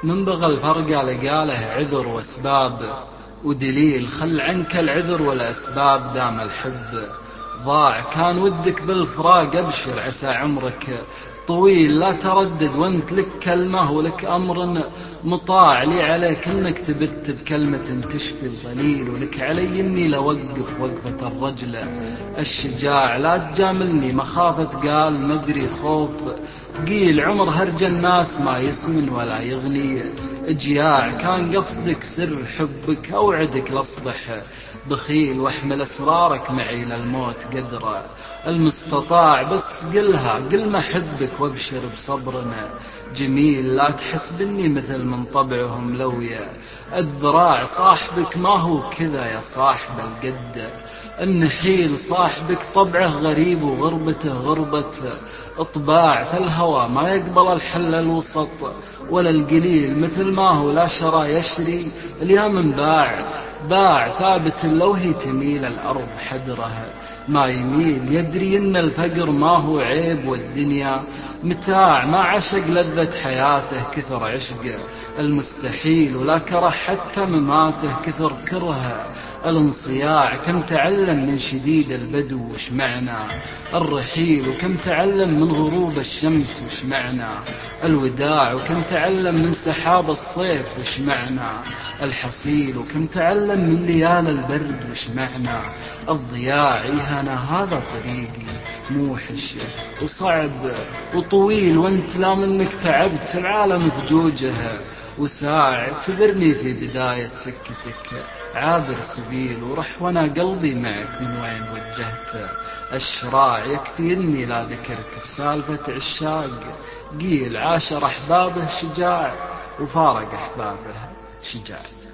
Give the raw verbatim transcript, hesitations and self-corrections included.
من بغى الفرقة لقاله عذر واسباب ودليل، خل عنك العذر والأسباب دام الحب ضاع. كان ودك بالفراق أبشر عسى عمرك طويل، لا تردد وانت لك كلمة ولك أمر مطاع. لي عليك انك تبت بكلمة تشفي الظليل، ولك علي اني لوقف وقفة الرجل الشجاع. لا تجاملني مخافة قال مدري خوف قيل، عمر هرج الناس ما يسمن ولا يغني جياع. كان قصدك سر حبك أوعدك لاصبح بخيل، واحمل أسرارك معي للموت قدر المستطاع. بس قلها قل ما حبك وابشر بصبرنا جميل، لا تحسبني مثل من طبعهم لويا الذراع. صاحبك ما هو كذا يا صاحب القد النحيل، صاحبك طبعه غريب وغربته غربة اطباع. فالهوى ما يقبل الحل الوسط ولا القليل، مثل ما هو لا شرى يشري اليوم باع باع. ثابت لو هي تميل الأرض حدرها ما يميل، يدري ان الفقر ما هو عيب والدنيا متاع. ما عشق لذة حياته كثر عشق المستحيل، ولا كره حتى مماته كثر كره الانصياع. كم تعلم من شديد البدو وش معنى الرحيل، وكم تعلم من غروب الشمس وش معنى الوداع. وكم تعلم من سحاب الصيف وش معنى الحصيل، وكم تعلم من ليال البرد وش معنى الضياع. أنا هذا طريقي موحش وصعب وطويل، وانت لا منك تعبت العالم فجوجها وساع. اعتبرني في بداية سكتك عابر سبيل، ورح وانا قلبي معك من وين وجهت الشراع. يكفي اني لا ذكرت بسالفة عشاق قيل، عاشر احبابه شجاع وفارق احبابه شجاع.